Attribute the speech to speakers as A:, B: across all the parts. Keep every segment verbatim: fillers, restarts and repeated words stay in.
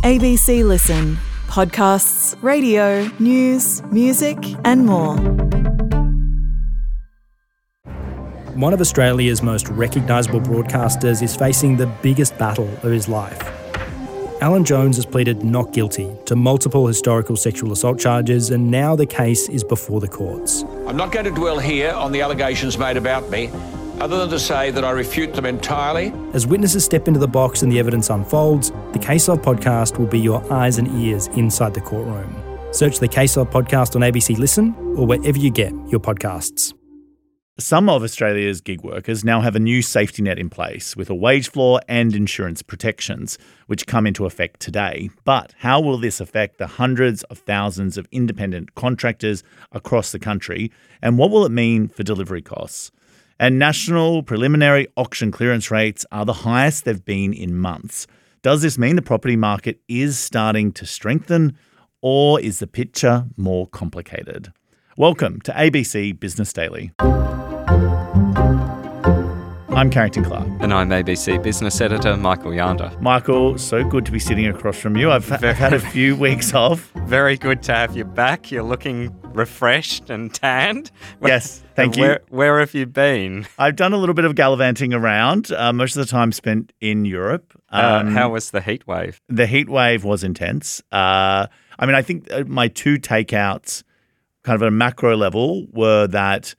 A: A B C Listen. Podcasts, radio, news, music and more.
B: One of Australia's most recognisable broadcasters is facing the biggest battle of his life. Alan Jones has pleaded not guilty to multiple historical sexual assault charges, and now the case is before the courts.
C: I'm not going to dwell here on the allegations made about me, other than to say that I refute them entirely.
B: As witnesses step into the box and the evidence unfolds, the Case Of podcast will be your eyes and ears inside the courtroom. Search the Case Of podcast on A B C Listen or wherever you get your podcasts.
D: Some of Australia's gig workers now have a new safety net in place with a wage floor and insurance protections, which come into effect today. But how will this affect the hundreds of thousands of independent contractors across the country, and what will it mean for delivery costs? And national preliminary auction clearance rates are the highest they've been in months. Does this mean the property market is starting to strengthen, or is the picture more complicated? Welcome to A B C Business Daily. I'm Carrington Clark.
E: And I'm A B C Business Editor Michael Yander.
D: Michael, so good to be sitting across from you. I've, I've had a few weeks off.
E: Very good to have you back. You're looking refreshed and tanned.
D: Yes, thank you.
E: Where, where have you been?
D: I've done a little bit of gallivanting around, uh, most of the time spent in Europe.
E: Um, uh, how was the heat wave?
D: The heat wave was intense. Uh, I mean, I think my two takeouts kind of at a macro level were that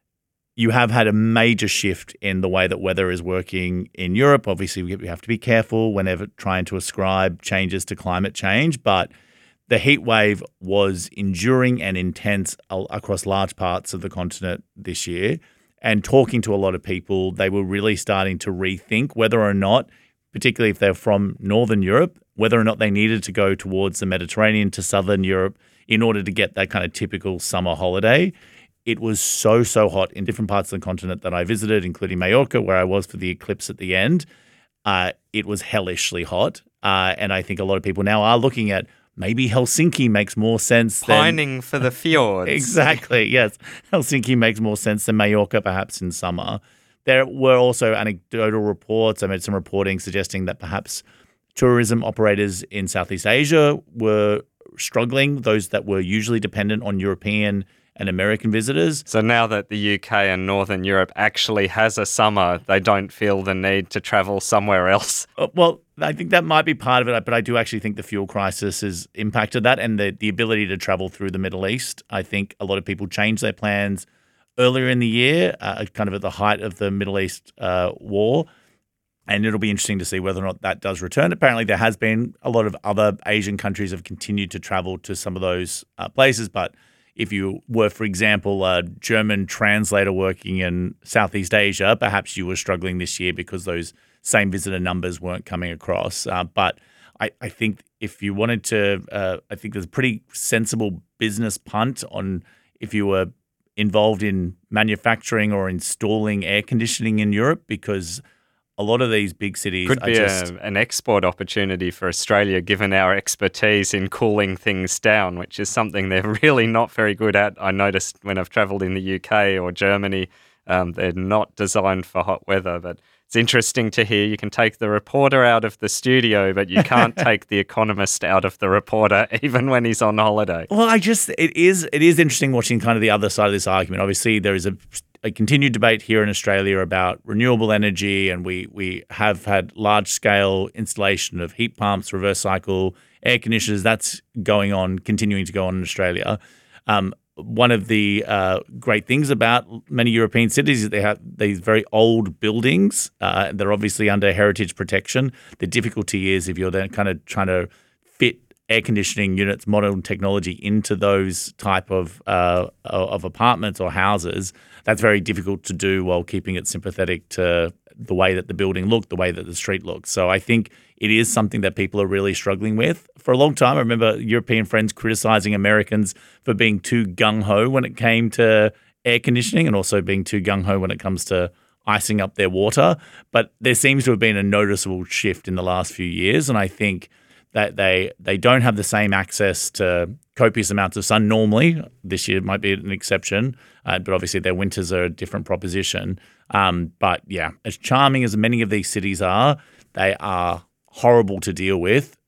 D: you have had a major shift in the way that weather is working in Europe. Obviously, we have to be careful whenever trying to ascribe changes to climate change, but the heat wave was enduring and intense across large parts of the continent this year. And talking to a lot of people, they were really starting to rethink whether or not, particularly if they're from Northern Europe, whether or not they needed to go towards the Mediterranean to Southern Europe in order to get that kind of typical summer holiday. It was so, so hot in different parts of the continent that I visited, including Mallorca, where I was for the eclipse at the end. Uh, it was hellishly hot. Uh, and I think a lot of people now are looking at maybe Helsinki makes more sense than...
E: Pining for the fjords.
D: Exactly, yes. Helsinki makes more sense than Mallorca, perhaps in summer. There were also anecdotal reports. I made some reporting suggesting that perhaps tourism operators in Southeast Asia were struggling, those that were usually dependent on European and American visitors.
E: So now that the U K and Northern Europe actually has a summer, they don't feel the need to travel somewhere else.
D: Uh, well, I think that might be part of it, but I do actually think the fuel crisis has impacted that, and the, the ability to travel through the Middle East. I think a lot of people changed their plans earlier in the year, uh, kind of at the height of the Middle East uh, war, and it'll be interesting to see whether or not that does return. Apparently there has been a lot of other Asian countries have continued to travel to some of those uh, places, but if you were, for example, a German translator working in Southeast Asia, perhaps you were struggling this year because those same visitor numbers weren't coming across. Uh, but I, I think if you wanted to, uh, I think there's a pretty sensible business punt on if you were involved in manufacturing or installing air conditioning in Europe, because a lot of these big cities
E: could
D: are
E: be
D: just...
E: a, an export opportunity for Australia, given our expertise in cooling things down, which is something they're really not very good at. I noticed when I've travelled in the U K or Germany, um, they're not designed for hot weather. But it's interesting to hear you can take the reporter out of the studio, but you can't take the economist out of the reporter, even when he's on holiday.
D: Well, I just it is it is interesting watching kind of the other side of this argument. Obviously, there is a a continued debate here in Australia about renewable energy, and we we have had large-scale installation of heat pumps, reverse cycle air conditioners. That's going on, continuing to go on in Australia. Um, one of the uh, great things about many European cities is they have these very old buildings. Uh, they're obviously under heritage protection. The difficulty is if you're then kind of trying to fit air conditioning units, modern technology into those type of uh, of apartments or houses, that's very difficult to do while keeping it sympathetic to the way that the building looked, the way that the street looked. So I think it is something that people are really struggling with. For a long time, I remember European friends criticizing Americans for being too gung-ho when it came to air conditioning, and also being too gung-ho when it comes to icing up their water. But there seems to have been a noticeable shift in the last few years, and I think that they they don't have the same access to copious amounts of sun normally. This year might be an exception, uh, but obviously their winters are a different proposition. Um, but yeah, as charming as many of these cities are, they are horrible to deal with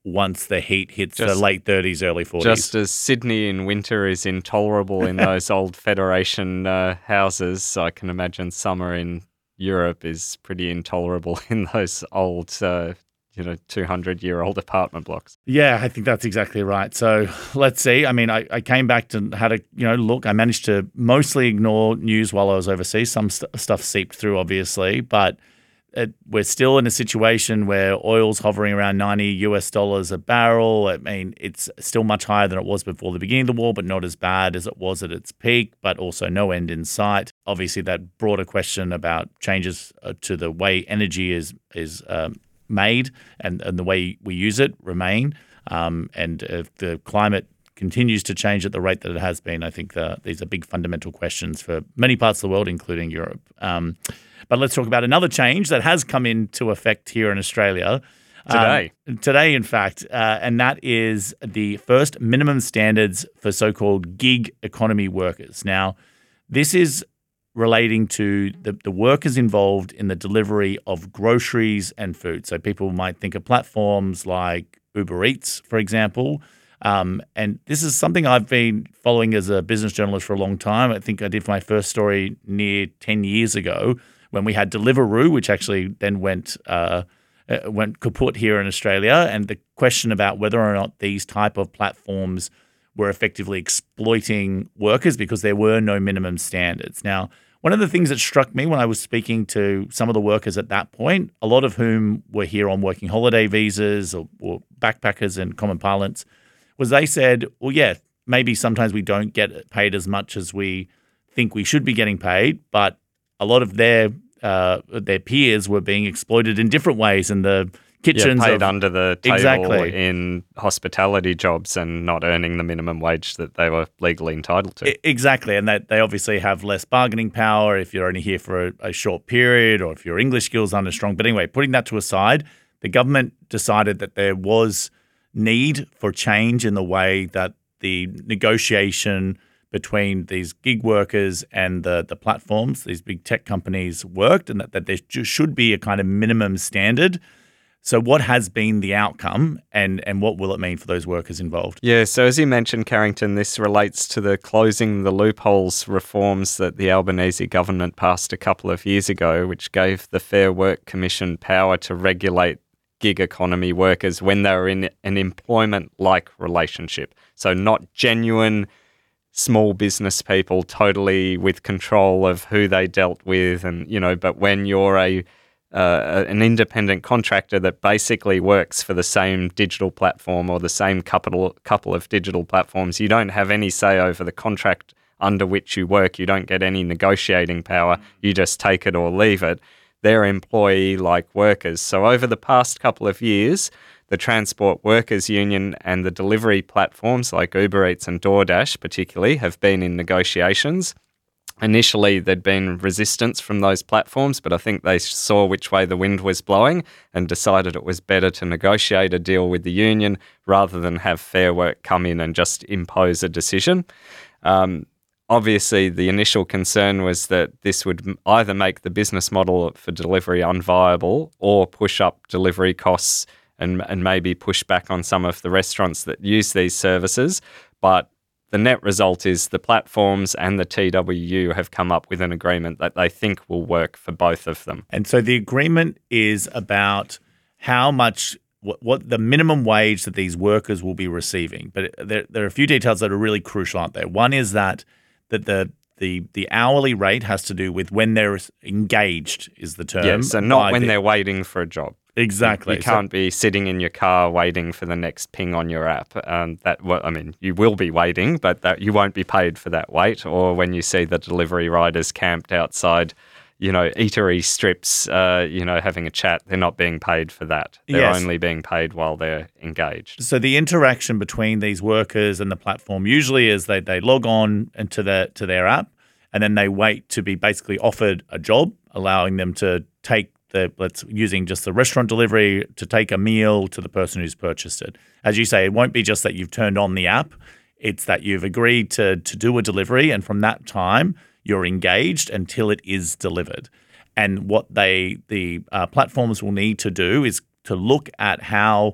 D: once the heat hits
E: Just-
D: the late thirties, early forties.
E: Just as Sydney in winter is intolerable in those old Federation uh, houses, I can imagine summer in Europe is pretty intolerable in those old, uh, you know, two hundred year old apartment blocks.
D: Yeah, I think that's exactly right. So let's see. I mean, I, I came back to had a, you know, look, I managed to mostly ignore news while I was overseas. Some st- stuff seeped through, obviously, but it, we're still in a situation where oil's hovering around ninety U S dollars a barrel. I mean, it's still much higher than it was before the beginning of the war, but not as bad as it was at its peak, but also no end in sight. Obviously, that broader question about changes uh, to the way energy is is um, made and, and the way we use it remain. Um, and if the climate continues to change at the rate that it has been, I think the, these are big fundamental questions for many parts of the world, including Europe. Um, but let's talk about another change that has come into effect here in Australia.
E: Today.
D: Um, today, in fact, uh, and that is the first minimum standards for so-called gig economy workers. Now, this is relating to the, the workers involved in the delivery of groceries and food. So people might think of platforms like Uber Eats, for example. Um, and this is something I've been following as a business journalist for a long time. I think I did my first story near ten years ago when we had Deliveroo, which actually then went uh, uh, went kaput here in Australia. And the question about whether or not these type of platforms were effectively exploiting workers because there were no minimum standards. Now, one of the things that struck me when I was speaking to some of the workers at that point, a lot of whom were here on working holiday visas or, or backpackers in common parlance, was they said, well, yeah, maybe sometimes we don't get paid as much as we think we should be getting paid, but a lot of their uh, their peers were being exploited in different ways in the kitchens.
E: Yeah, paid
D: of,
E: under the table
D: exactly.
E: in hospitality jobs and not earning the minimum wage that they were legally entitled to.
D: I- exactly, and that they obviously have less bargaining power if you're only here for a, a short period or if your English skills aren't as strong. But anyway, putting that to aside, the government decided that there was need for change in the way that the negotiation between these gig workers and the, the platforms, these big tech companies worked, and that, that there should be a kind of minimum standard. So what has been the outcome and, and what will it mean for those workers involved?
E: Yeah, so as you mentioned, Carrington, this relates to the closing the loopholes reforms that the Albanese government passed a couple of years ago, which gave the Fair Work Commission power to regulate gig economy workers when they're in an employment-like relationship. So not genuine small business people totally with control of who they dealt with, and you know, but when you're a uh, an independent contractor that basically works for the same digital platform or the same couple couple of digital platforms, you don't have any say over the contract under which you work. You don't get any negotiating power. You just take it or leave it. They're employee-like workers. So over the past couple of years, the Transport Workers Union and the delivery platforms like Uber Eats and DoorDash particularly have been in negotiations. Initially, there'd been resistance from those platforms, but I think they saw which way the wind was blowing and decided it was better to negotiate a deal with the union rather than have Fair Work come in and just impose a decision. Um, Obviously, the initial concern was that this would either make the business model for delivery unviable or push up delivery costs and, and maybe push back on some of the restaurants that use these services. But the net result is the platforms and the T W U have come up with an agreement that they think will work for both of them.
D: And so the agreement is about how much what, what the minimum wage that these workers will be receiving. But there, there are a few details that are really crucial, aren't there? One is that that the the the hourly rate has to do with when they're engaged is the term.
E: Yes, and not when
D: the,
E: they're waiting for a job.
D: Exactly.
E: You, you can't so, be sitting in your car waiting for the next ping on your app. Um, that well, I mean, you will be waiting, but that you won't be paid for that wait. Or when you see the delivery riders camped outside, you know, eatery strips, uh, you know, having a chat, they're not being paid for that. They're
D: yes.
E: only being paid while they're engaged.
D: So the interaction between these workers and the platform usually is they they log on into the to their app and then they wait to be basically offered a job, allowing them to take the let's using just the restaurant delivery to take a meal to the person who's purchased it. As you say, it won't be just that you've turned on the app; it's that you've agreed to to do a delivery, and from that time you're engaged until it is delivered. And what they the uh, platforms will need to do is to look at how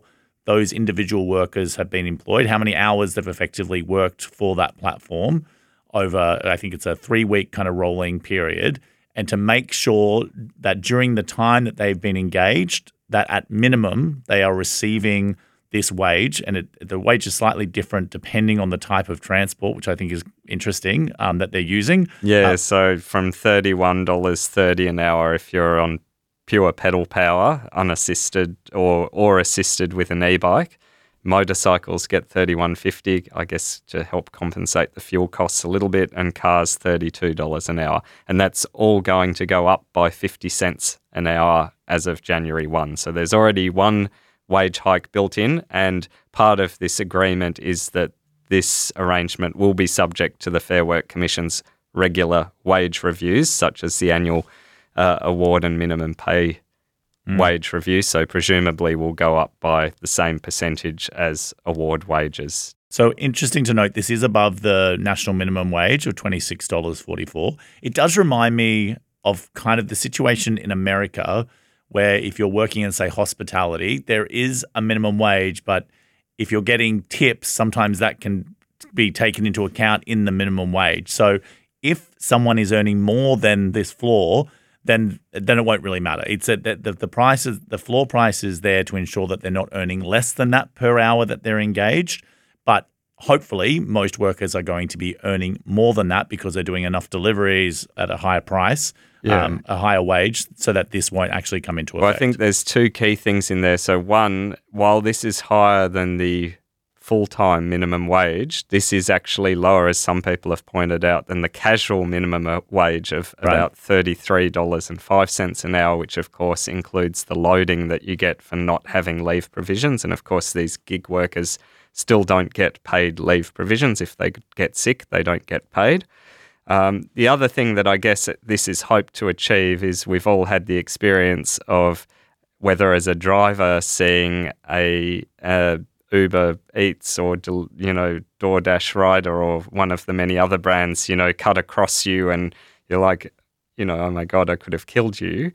D: those individual workers have been employed, how many hours they've effectively worked for that platform over, I think it's a three-week kind of rolling period, and to make sure that during the time that they've been engaged, that at minimum they are receiving this wage, and it, the wage is slightly different depending on the type of transport, which I think is interesting, um, that they're using.
E: Yeah,
D: Uh,
E: so from thirty-one dollars thirty an hour if you're on pure pedal power, unassisted or or assisted with an e-bike. Motorcycles get thirty-one fifty, I guess, to help compensate the fuel costs a little bit, and cars thirty-two dollars an hour. And that's all going to go up by fifty cents an hour as of January first. So there's already one wage hike built in, and part of this agreement is that this arrangement will be subject to the Fair Work Commission's regular wage reviews, such as the annual uh, award and minimum pay mm. wage review. So presumably will go up by the same percentage as award wages.
D: So interesting to note, this is above the national minimum wage of twenty-six dollars forty-four. It does remind me of kind of the situation in America where if you're working in, say, hospitality, there is a minimum wage, but if you're getting tips, sometimes that can be taken into account in the minimum wage. So if someone is earning more than this floor, then then it won't really matter. It's a, the, the price is, the floor price is there to ensure that they're not earning less than that per hour that they're engaged. But hopefully most workers are going to be earning more than that because they're doing enough deliveries at a higher price, yeah. um, a higher wage, so that this won't actually come into effect.
E: Well, I think there's two key things in there. So one, while this is higher than the full-time minimum wage, this is actually lower, as some people have pointed out, than the casual minimum wage of
D: right.
E: about thirty-three dollars and five cents an hour, which of course includes the loading that you get for not having leave provisions. And of course, these gig workers still don't get paid leave provisions. If they get sick, they don't get paid. Um, the other thing that I guess this is hoped to achieve is we've all had the experience of, whether as a driver seeing a, a Uber Eats or, you know, DoorDash rider or one of the many other brands, you know, cut across you and you're like, you know, oh my God, I could have killed you.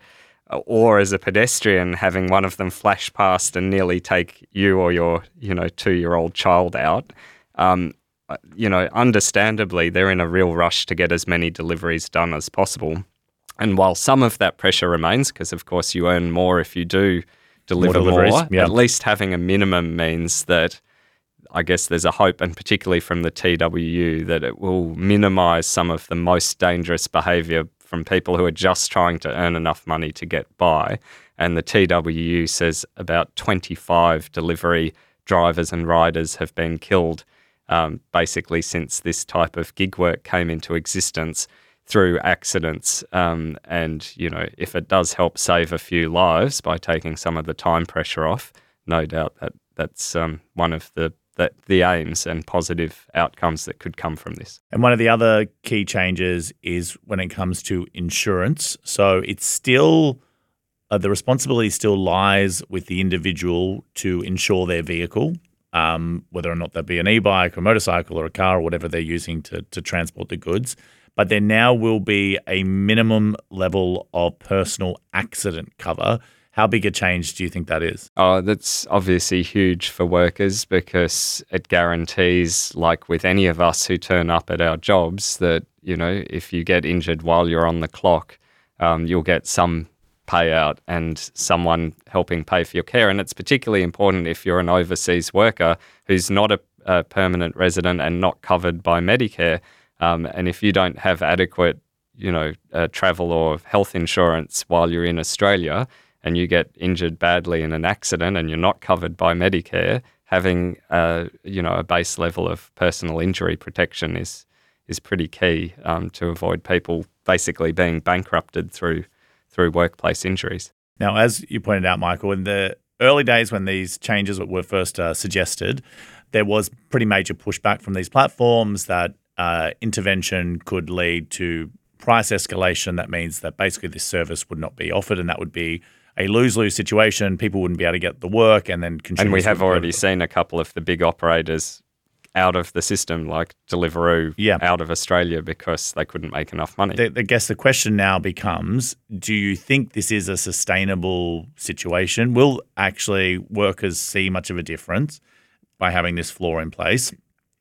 E: Or as a pedestrian, having one of them flash past and nearly take you or your, you know, two-year-old child out. Um, you know, understandably, they're in a real rush to get as many deliveries done as possible. And while some of that pressure remains, because of course you earn more if you do deliver more, more
D: yeah.
E: at least having a minimum means that I guess there's a hope, and particularly from the T W U, that it will minimise some of the most dangerous behaviour from people who are just trying to earn enough money to get by. And the T W U says about twenty-five delivery drivers and riders have been killed um, basically since this type of gig work came into existence through accidents. Um, and, you know, if it does help save a few lives by taking some of the time pressure off, no doubt that that's um, one of the that the aims and positive outcomes that could come from this.
D: And one of the other key changes is when it comes to insurance. So it's still, uh, the responsibility still lies with the individual to insure their vehicle, um, whether or not that be an e-bike or a motorcycle or a car or whatever they're using to, to transport the goods. But there now will be a minimum level of personal accident cover. How big a change do you think that is?
E: Oh, that's obviously huge for workers, because it guarantees, like with any of us who turn up at our jobs, that, you know, if you get injured while you're on the clock, um, you'll get some payout and someone helping pay for your care. And it's particularly important if you're an overseas worker who's not a, a permanent resident and not covered by Medicare. Um, and if you don't have adequate, you know, uh, travel or health insurance while you're in Australia, and you get injured badly in an accident and you're not covered by Medicare, having uh, you know, a base level of personal injury protection is is pretty key um, to avoid people basically being bankrupted through through workplace injuries.
D: Now, as you pointed out, Michael, in the early days when these changes were first uh, suggested, there was pretty major pushback from these platforms that uh, intervention could lead to price escalation. That means that basically this service would not be offered, and that would be a lose-lose situation. People wouldn't be able to get the work, and then consumers.
E: And we have already seen a couple of the big operators out of the system, like Deliveroo
D: Yeah.
E: out of Australia because they couldn't make enough money.
D: The, I guess the question now becomes, do you think this is a sustainable situation? Will actually workers see much of a difference by having this floor in place?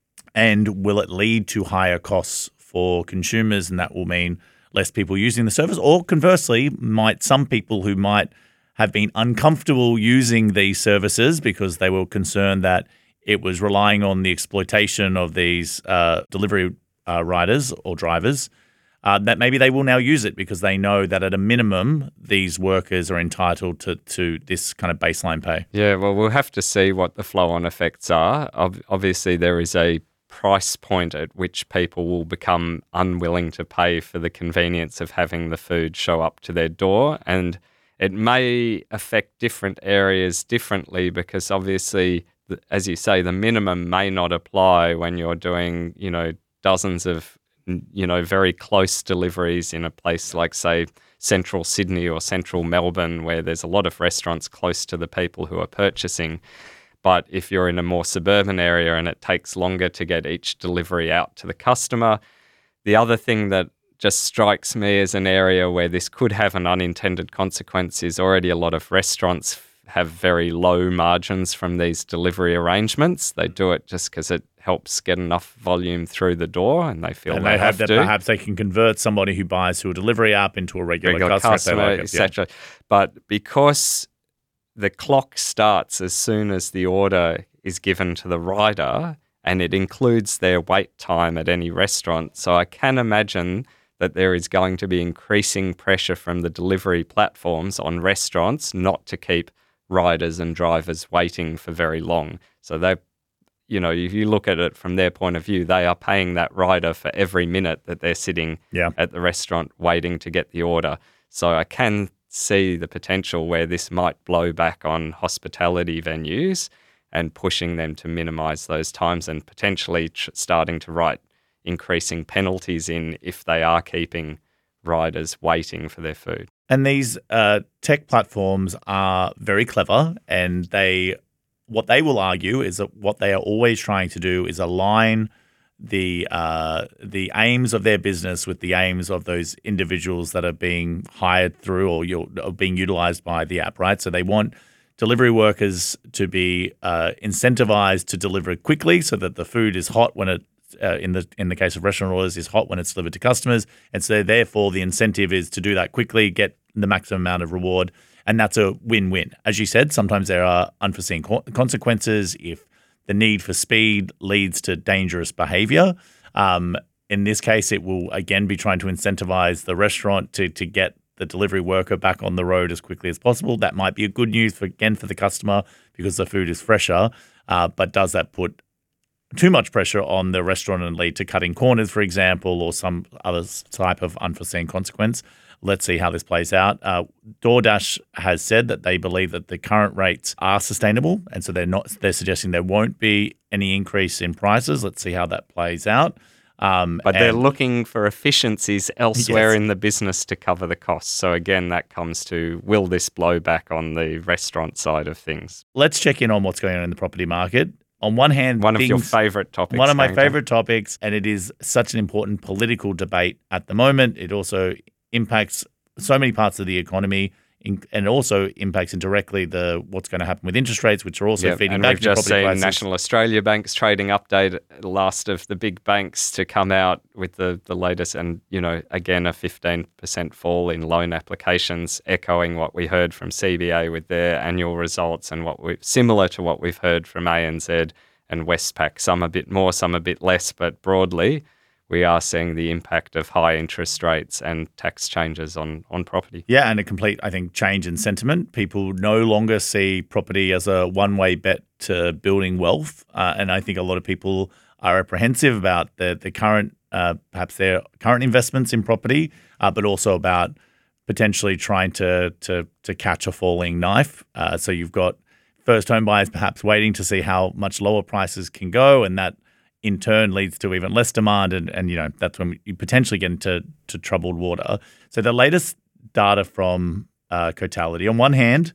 D: And will it lead to higher costs for consumers, and that will mean less people using the service? Or conversely, might some people who might have been uncomfortable using these services because they were concerned that it was relying on the exploitation of these uh, delivery uh, riders or drivers, uh, that maybe they will now use it because they know that at a minimum, these workers are entitled to, to this kind of baseline pay?
E: Yeah, well, we'll have to see what the flow-on effects are. Ob- obviously, there is a price point at which people will become unwilling to pay for the convenience of having the food show up to their door. And it may affect different areas differently because obviously, as you say, the minimum may not apply when you're doing, you know, dozens of, you know, very close deliveries in a place like, say, central Sydney or central Melbourne, where there's a lot of restaurants close to the people who are purchasing. But if you're in a more suburban area and it takes longer to get each delivery out to the customer, the other thing that just strikes me as an area where this could have an unintended consequence is already a lot of restaurants have very low margins from these delivery arrangements. They do it just because it helps get enough volume through the door, and they feel
D: And
E: they,
D: they
E: have,
D: have that
E: to.
D: perhaps they can convert somebody who buys through a delivery app into a regular,
E: regular
D: customer,
E: customer,
D: if they like it.
E: et cetera. But because the clock starts as soon as the order is given to the rider, and it includes their wait time at any restaurant, so I can imagine that there is going to be increasing pressure from the delivery platforms on restaurants not to keep riders and drivers waiting for very long. So they, you know, if you look at it from their point of view, they are paying that rider for every minute that they're sitting
D: Yeah.
E: at the restaurant waiting to get the order. So I can see the potential where this might blow back on hospitality venues and pushing them to minimise those times and potentially tr- starting to write increasing penalties in if they are keeping riders waiting for their food.
D: And these uh, tech platforms are very clever, and they, what they will argue is that what they are always trying to do is align the uh, the aims of their business with the aims of those individuals that are being hired through or, you're, or being utilized by the app, right? So they want delivery workers to be uh, incentivized to deliver quickly so that the food is hot when it, uh, in the in the case of restaurant orders, is hot when it's delivered to customers. And so therefore the incentive is to do that quickly, get the maximum amount of reward. And that's a win-win. As you said, sometimes there are unforeseen co- consequences if the need for speed leads to dangerous behavior. Um, in this case, it will again be trying to incentivize the restaurant to to get the delivery worker back on the road as quickly as possible. That might be a good news for again for the customer because the food is fresher. Uh, but does that put too much pressure on the restaurant and lead to cutting corners, for example, or some other type of unforeseen consequence? Let's see how this plays out. Uh, DoorDash has said that they believe that the current rates are sustainable, and so they're not. They're suggesting there won't be any increase in prices. Let's see how that plays out. Um,
E: But they're
D: and-
E: looking for efficiencies elsewhere
D: Yes.
E: in the business to cover the costs. So again, that comes to, will this blow back on the restaurant side of things?
D: Let's check in on what's going on in the property market. On one hand,
E: One of your
D: things-
E: favourite topics.
D: One of my
E: Carrington.
D: favorite topics, and it is such an important political debate at the moment. It also impacts so many parts of the economy, in, and also impacts indirectly the what's going to happen with interest rates, which are also
E: Yeah,
D: feeding
E: and
D: back
E: we've
D: to
E: just
D: property
E: seen
D: prices.
E: National Australia Bank's trading update, last of the big banks to come out with the, the latest, and you know, again a fifteen percent fall in loan applications, echoing what we heard from C B A with their annual results, and what we similar to what we've heard from A N Z and Westpac. Some a bit more, some a bit less, but broadly, we are seeing the impact of high interest rates and tax changes on, on property.
D: Yeah, and a complete, I think, change in sentiment. People no longer see property as a one-way bet to building wealth, uh, and I think a lot of people are apprehensive about the the current, uh, perhaps their current investments in property, uh, but also about potentially trying to to to catch a falling knife. Uh, so you've got first home buyers perhaps waiting to see how much lower prices can go, and that in turn leads to even less demand, and, and you know that's when you potentially get into to troubled water. So the latest data from uh, Cotality, on one hand,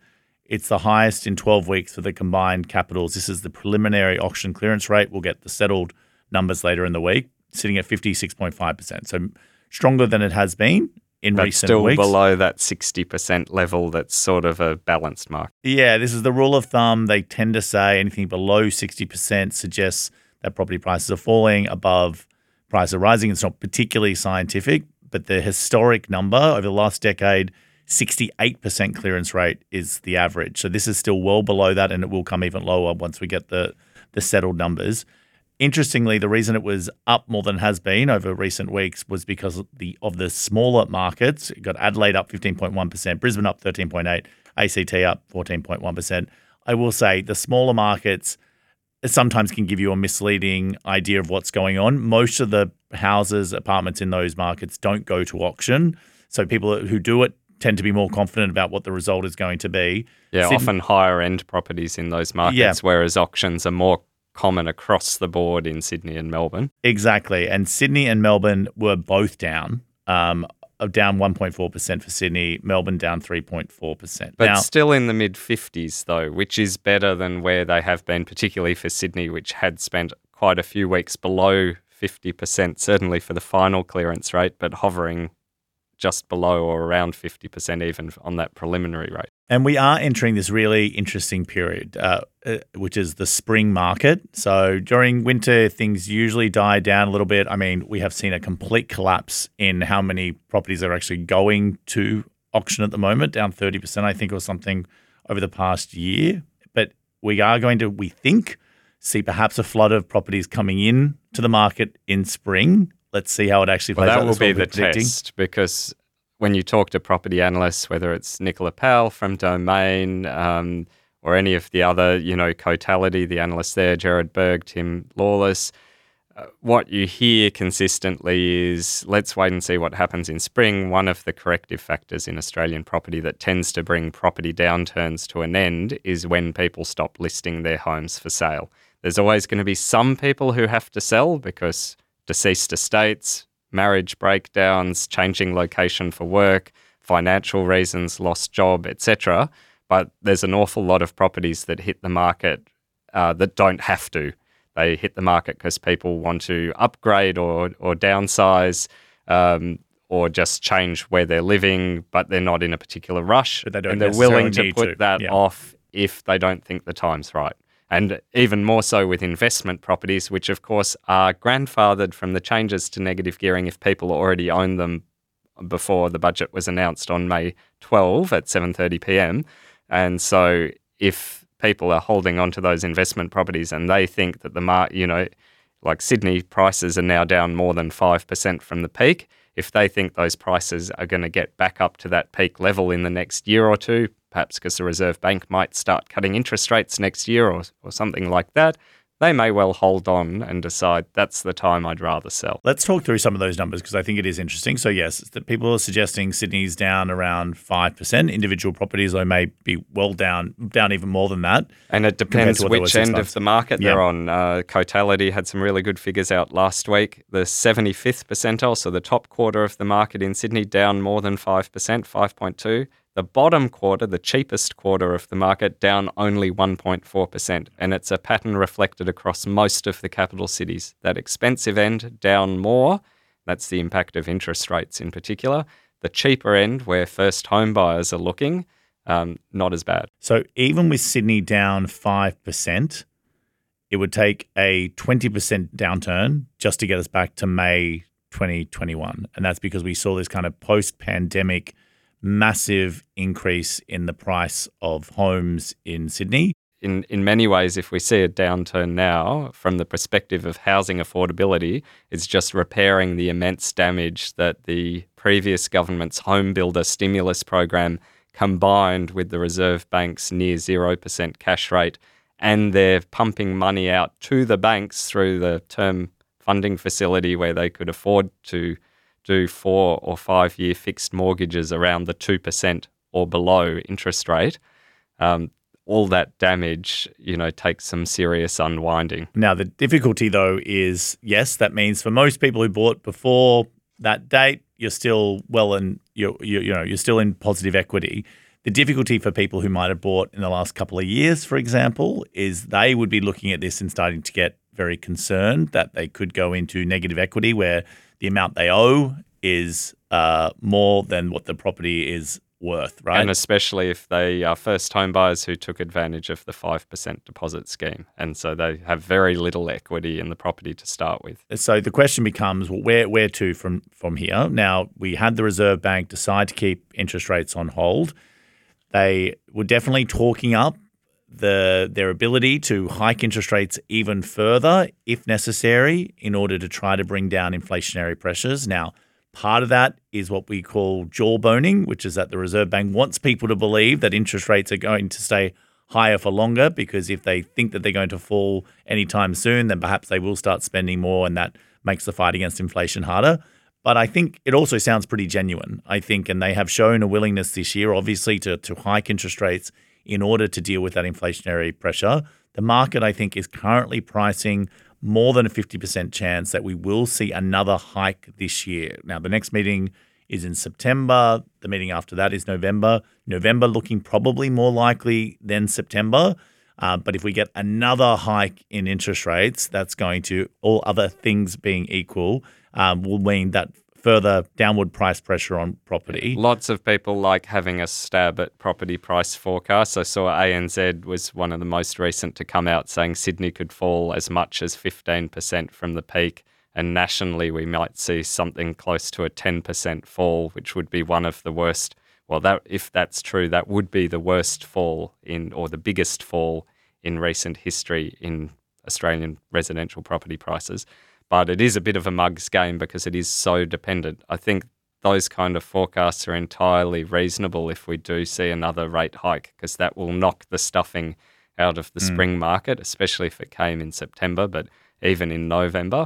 D: It's the highest in twelve weeks for the combined capitals. This is the preliminary auction clearance rate. We'll get the settled numbers later in the week, sitting at fifty-six point five percent. So stronger than it has been in
E: but
D: recent
E: still
D: weeks.
E: Below that sixty percent level that's sort of a balanced market.
D: Yeah, this is the rule of thumb. They tend to say anything below sixty percent suggests that property prices are falling, above prices are rising. It's not particularly scientific, but the historic number over the last decade, sixty-eight percent clearance rate is the average. So this is still well below that, and it will come even lower once we get the, the settled numbers. Interestingly, the reason it was up more than it has been over recent weeks was because of the of the smaller markets. You got Adelaide up fifteen point one percent, Brisbane up thirteen point eight percent, A C T up fourteen point one percent. I will say the smaller markets sometimes can give you a misleading idea of what's going on. Most of the houses, apartments in those markets don't go to auction. So people who do it tend to be more confident about what the result is going to be.
E: Yeah,
D: Sydney,
E: often higher end properties in those markets,
D: Yeah.
E: whereas auctions are more common across the board in Sydney and Melbourne.
D: Exactly. And Sydney and Melbourne were both down, um, down one point four percent for Sydney, Melbourne down three point four percent.
E: But
D: Now,
E: still in the mid-fifties, though, which is better than where they have been, particularly for Sydney, which had spent quite a few weeks below fifty percent, certainly for the final clearance rate, but hovering just below or around fifty percent even on that preliminary rate.
D: And we are entering this really interesting period, uh, uh, which is the spring market. So during winter, things usually die down a little bit. I mean, we have seen a complete collapse in how many properties are actually going to auction at the moment, down thirty percent, I think, or something over the past year. But we are going to, we think, see perhaps a flood of properties coming in to the market in spring. Let's see how it actually plays
E: Well, that
D: out.
E: will
D: That's what
E: be
D: we're
E: the
D: predicting.
E: test, because when you talk to property analysts, whether it's Nicola Powell from Domain um, or any of the other, you know, Cotality, the analysts there, Jared Berg, Tim Lawless, uh, what you hear consistently is let's wait and see what happens in spring. One of the corrective factors in Australian property that tends to bring property downturns to an end is when people stop listing their homes for sale. There's always going to be some people who have to sell because deceased estates, marriage breakdowns, changing location for work, financial reasons, lost job, et cetera. But there's an awful lot of properties that hit the market uh, that don't have to. They hit the market because people want to upgrade or or downsize um, or just change where they're living, but they're not in a particular rush.
D: But they don't
E: and they're willing
D: necessarily
E: to
D: need
E: put
D: to.
E: that
D: Yeah.
E: off if they don't think the time's right. And even more so with investment properties, which of course are grandfathered from the changes to negative gearing if people already own them before the budget was announced on May twelfth at seven thirty p.m. And so if people are holding on to those investment properties and they think that the mar- you know, like Sydney prices are now down more than five percent from the peak, if they think those prices are going to get back up to that peak level in the next year or two, perhaps because the Reserve Bank might start cutting interest rates next year or, or something like that, they may well hold on and decide that's the time I'd rather sell.
D: Let's talk through some of those numbers because I think it is interesting. So yes, the people are suggesting Sydney's down around five percent. Individual properties, though, may be well down, down even more than that.
E: And it
D: compared
E: depends
D: to what they were
E: which
D: six
E: end
D: months.
E: of the market
D: Yeah.
E: they're on. Uh, Cotality had some really good figures out last week. The seventy-fifth percentile, so the top quarter of the market in Sydney, down more than five percent, five point two. The bottom quarter, the cheapest quarter of the market, down only one point four percent. And it's a pattern reflected across most of the capital cities. That expensive end, down more. That's the impact of interest rates in particular. The cheaper end, where first home buyers are looking, um, not as bad.
D: So even with Sydney down five percent, it would take a twenty percent downturn just to get us back to May twenty twenty-one. And that's because we saw this kind of post-pandemic massive increase in the price of homes in Sydney.
E: In in many ways, if we see a downturn now, from the perspective of housing affordability, it's just repairing the immense damage that the previous government's home builder stimulus program combined with the Reserve Bank's near zero percent cash rate, and they're pumping money out to the banks through the term funding facility where they could afford to do four or five year fixed mortgages around the two percent or below interest rate. Um, all that damage, you know, takes some serious unwinding.
D: Now, the difficulty, though, is, yes, that means for most people who bought before that date, you're still well in, you're, you you know, you're still in positive equity. The difficulty for people who might have bought in the last couple of years, for example, is they would be looking at this and starting to get very concerned that they could go into negative equity where the amount they owe is uh, more than what the property is worth, right?
E: And especially if they are first home buyers who took advantage of the five percent deposit scheme. And so they have very little equity in the property to start with.
D: So the question becomes, well, where, where to from, from here? Now, we had the Reserve Bank decide to keep interest rates on hold. They were definitely talking up the their ability to hike interest rates even further if necessary in order to try to bring down inflationary pressures. Now, part of that is what we call jawboning, which is that the Reserve Bank wants people to believe that interest rates are going to stay higher for longer, because if they think that they're going to fall anytime soon, then perhaps they will start spending more, and that makes the fight against inflation harder. But I think it also sounds pretty genuine, I think, and they have shown a willingness this year, obviously, to, to hike interest rates in order to deal with that inflationary pressure. The market, I think, is currently pricing more than a fifty percent chance that we will see another hike this year. Now, the next meeting is in September. The meeting after that is November. November looking probably more likely than September. Uh, but if we get another hike in interest rates, that's going to, all other things being equal, um, will mean that further downward price pressure on property.
E: Lots of people like having a stab at property price forecasts. I saw A N Z was one of the most recent to come out saying Sydney could fall as much as fifteen percent from the peak, and nationally we might see something close to a ten percent fall, which would be one of the worst. Well, that if that's true, that would be the worst fall in, or the biggest fall in recent history in Australian residential property prices. But it is a bit of a mug's game because it is so dependent. I think those kind of forecasts are entirely reasonable if we do see another rate hike, because that will knock the stuffing out of the mm. spring market, especially if it came in September, but even in November.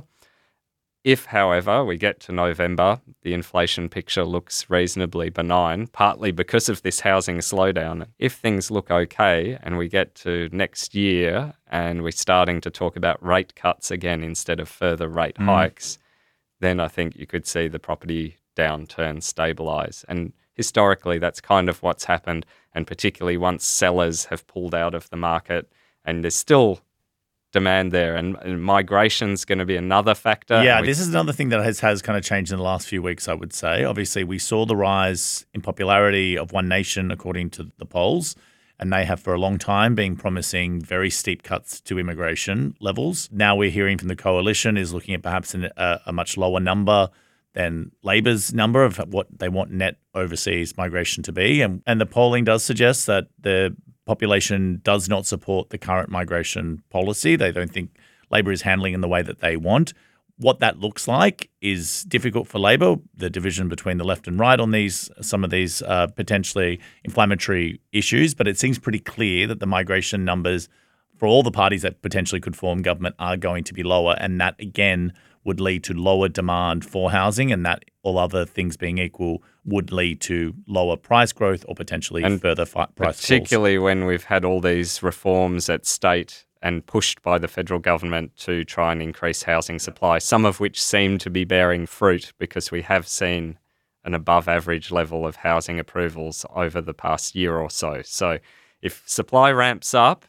E: If, however, we get to November, the inflation picture looks reasonably benign, partly because of this housing slowdown. If things look okay and we get to next year and we're starting to talk about rate cuts again instead of further rate mm. hikes, then I think you could see the property downturn stabilise. And historically, that's kind of what's happened, and particularly once sellers have pulled out of the market and there's still demand there, and, and migration's going to be another factor.
D: Yeah, we, this is another thing that has, has kind of changed in the last few weeks, I would say. Obviously, we saw the rise in popularity of One Nation according to the polls, and they have for a long time been promising very steep cuts to immigration levels. Now we're hearing from the Coalition is looking at perhaps an, a, a much lower number than Labor's number of what they want net overseas migration to be. And, and the polling does suggest that the population does not support the current migration policy. They don't think Labor is handling in the way that they want. What that looks like is difficult for Labor, the division between the left and right on these, some of these uh, potentially inflammatory issues, but it seems pretty clear that the migration numbers for all the parties that potentially could form government are going to be lower, and that again would lead to lower demand for housing, and that, all other things being equal, would lead to lower price growth or potentially and further fi- price
E: particularly
D: falls.
E: When we've had all these reforms at state and pushed by the federal government to try and increase housing supply, some of which seem to be bearing fruit because we have seen an above average level of housing approvals over the past year or so. So if supply ramps up,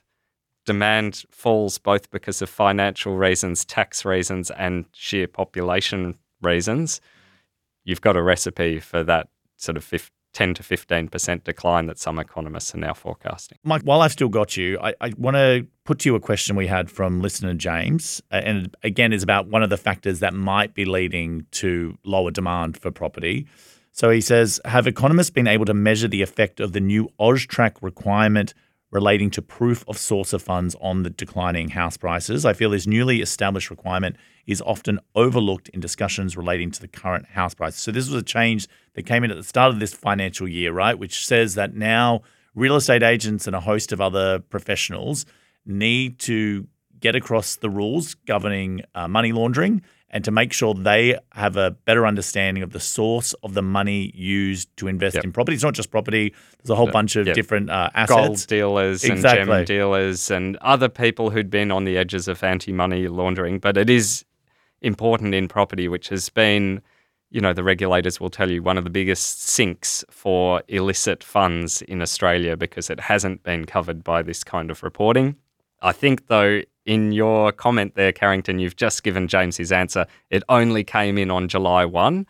E: demand falls both because of financial reasons, tax reasons, and sheer population reasons, you've got a recipe for that sort of ten to fifteen percent decline that some economists are now forecasting.
D: Mike, while I've still got you, I, I want to put to you a question we had from listener James, and again is about one of the factors that might be leading to lower demand for property. So he says, have economists been able to measure the effect of the new AUSTRAC requirement relating to proof of source of funds on the declining house prices? I feel this newly established requirement is often overlooked in discussions relating to the current house prices. So this was a change that came in at the start of this financial year, right, which says that now real estate agents and a host of other professionals need to get across the rules governing uh, money laundering and to make sure they have a better understanding of the source of the money used to invest yep. in property. It's not just property. There's a whole bunch of yep. different uh, assets.
E: Gold dealers exactly. and gem dealers and other people who'd been on the edges of anti-money laundering. But it is important in property, which has been you know, the regulators will tell you one of the biggest sinks for illicit funds in Australia because it hasn't been covered by this kind of reporting. I think, though, in your comment there, Carrington, you've just given James his answer. It only came in on July first.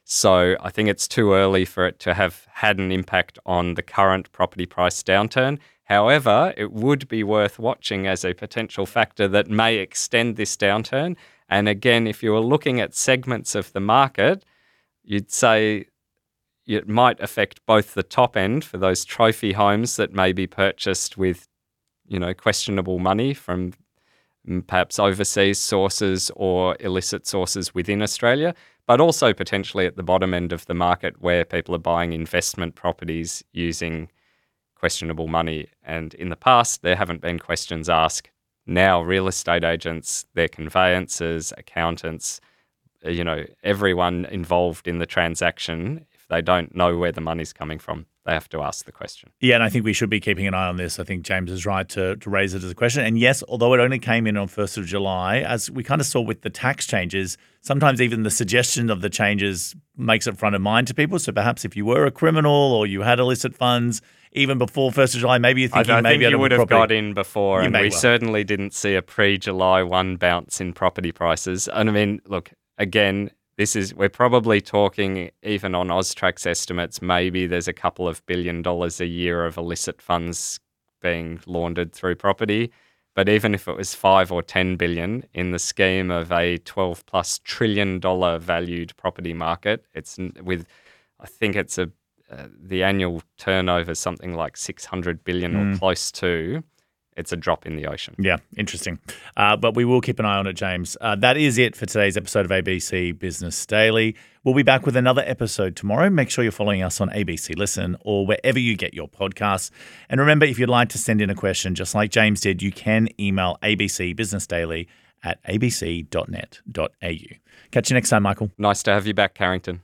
E: So I think it's too early for it to have had an impact on the current property price downturn. However, it would be worth watching as a potential factor that may extend this downturn. And again, if you were looking at segments of the market, you'd say it might affect both the top end for those trophy homes that may be purchased with, you know, questionable money from perhaps overseas sources or illicit sources within Australia, but also potentially at the bottom end of the market where people are buying investment properties using questionable money. And in the past, there haven't been questions asked. Now, real estate agents, their conveyancers, accountants, you know, everyone involved in the transaction, if they don't know where the money's coming from, they have to ask the question.
D: Yeah, and I think we should be keeping an eye on this. I think James is right to, to raise it as a question. And yes, although it only came in on first of July, as we kind of saw with the tax changes, sometimes even the suggestion of the changes makes it front of mind to people. So perhaps if you were a criminal or you had illicit funds, even before first of July, maybe you're thinking
E: I, I
D: maybe
E: think you would have
D: property.
E: got in before,
D: You
E: and
D: may
E: we
D: well.
E: certainly didn't see a pre-July first bounce in property prices. And I mean, look, again, this is we're probably talking, even on Austrac's estimates, maybe there's a couple of billion dollars a year of illicit funds being laundered through property. But even if it was five or ten billion in the scheme of a twelve plus trillion dollar valued property market, it's with, I think it's a uh, the annual turnover is something like six hundred billion
D: Mm.
E: or close to. It's a drop in the ocean.
D: Yeah, interesting. Uh, but we will keep an eye on it, James. Uh, that is it for today's episode of A B C Business Daily. We'll be back with another episode tomorrow. Make sure you're following us on A B C Listen or wherever you get your podcasts. And remember, if you'd like to send in a question, just like James did, you can email A B C Business Daily at a b c dot net dot a u. Catch you next time, Michael.
E: Nice to have you back, Carrington.